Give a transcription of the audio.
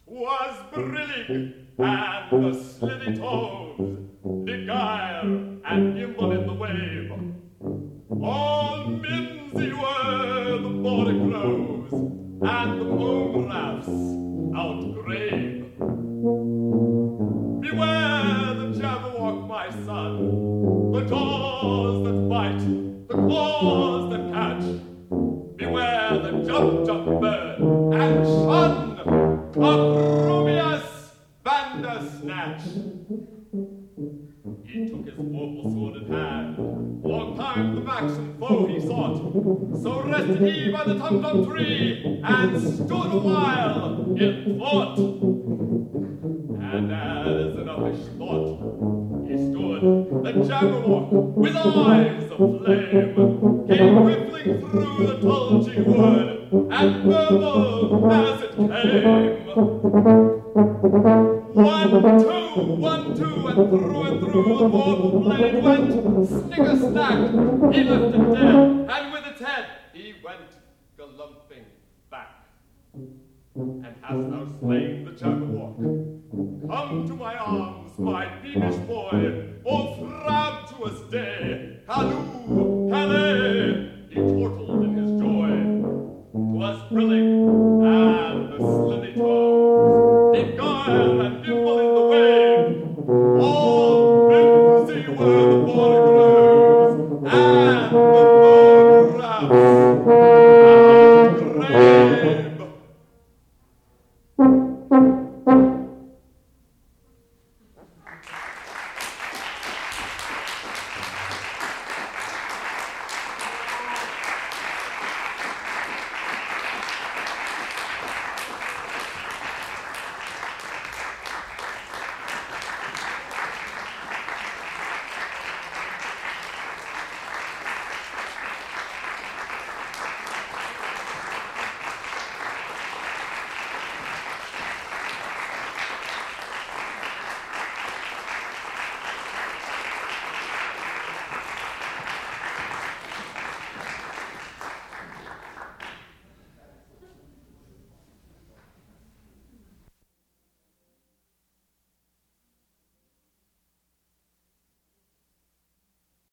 was brillig, and the slithy toves, beguile and gimble in the wave. All mimsy were the border groves, and the moon rafts outgrave. Beware the Jabberwock, my son, the jaws that bite, the claws that catch. Beware the jump bird, and shun Acromius Bandersnatch. He took his awful sword in hand, long time the maxim foe he sought. So rested he by the tum-tum tree, and stood a while in thought. And as an uppish thought he stood, the Jabberwock, with eyes of flame, came rippling through the tulgey wood, and murmured as it came. 1, 2, and through, the mortal blade went, snicker-snack, he left it dead, and with its head he went galumphing back. And hast thou slain the Jabberwock? Come to my arms, my peevish boy, O frabjous day, halloo,